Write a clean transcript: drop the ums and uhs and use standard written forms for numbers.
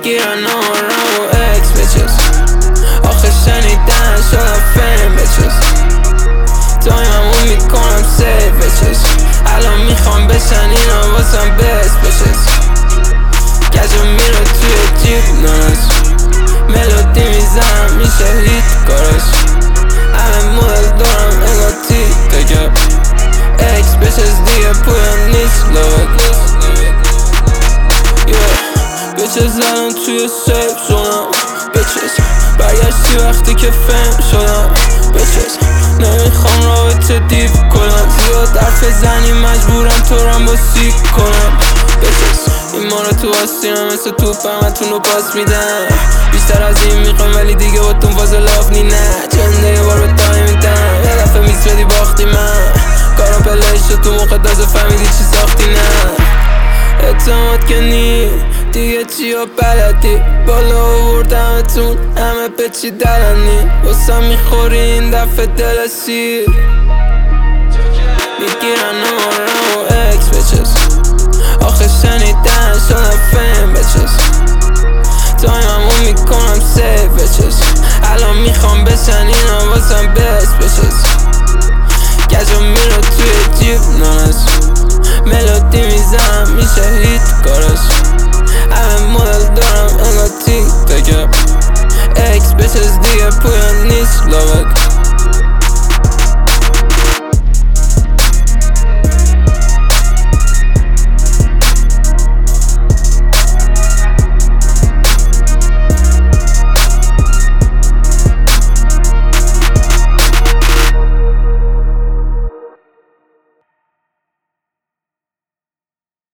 میگیرن آمارم و اکس بچس آخه شنیدن شدم فیم بچس تایممو میکنم سیف بچس الان میخوام بشن اینا واسم بس بچس گجو میره توی جیب نانس ملودی میزنم میشه هیت کارش همه مدل دارم انگار تیکه اکس بچس دیگه پولم نیست لوک بچس الان توی سیف شدم بچس برگشتی وقتی که فیم شدم بچس نمیخوام رابطه دیو کنم زیاد حرف زنی مجبورم تو رم با سیک کنم بچس این مارا تو آستینم مثل توپ همتون رو پاس میدم بیشتر از این میخوام ولی دیگه با تون فاز لاف نی نه چنده یه بار به تایی میدم یه دفعه میز بدی باختی من کارم پلش شد تو موقع تازه فهمیدی چی ساختی نه اعتماد که نی دیگه چی ها بلدی بالا آوردمتون همه به چی دلنی واسم میخوری این دفعه دل سیر میگیرن آمارم و اکس بچس آخه شنیدن شدم فیم بچس تایممو میکنم سیف بچس الان میخوام بشن اینا واسم بس بچس گجو میره توی جیب نانس ملودی میزنم میشه هیت کارش همه مدل دارم انگار تیکه اکس بچس دیگه پولم نیست لوک